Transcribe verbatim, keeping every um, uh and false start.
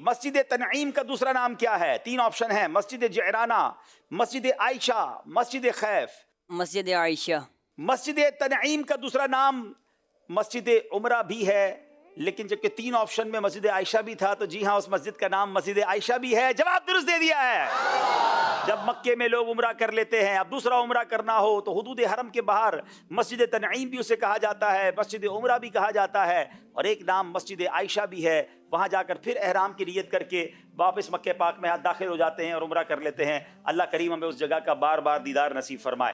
मस्जिद तनईम का दूसरा नाम क्या है? तीन ऑप्शन है, मस्जिद जिराना, मस्जिद आयशा, मस्जिद खैफ। मस्जिद आयशा। मस्जिद तनईम का दूसरा नाम मस्जिद उमरा भी है, लेकिन जबकि तीन ऑप्शन में मस्जिद आयशा भी था, तो जी हाँ, उस मस्जिद का नाम मस्जिद आयशा भी है। जवाब दुरुस्त दे दिया है। जब मक्के में लोग उमरा कर लेते हैं, अब दूसरा उमरा करना हो तो हुदूद हरम के बाहर मस्जिद तनईम भी उसे कहा जाता है, मस्जिद उमरा भी कहा जाता है, और एक नाम मस्जिद आयशा भी है। वहाँ जाकर फिर एहराम की नियत करके वापस मक्के पाक में दाखिल हो जाते हैं और उमरा कर लेते हैं। अल्लाह करीम हमें उस जगह का बार बार दीदार नसीब फरमाए।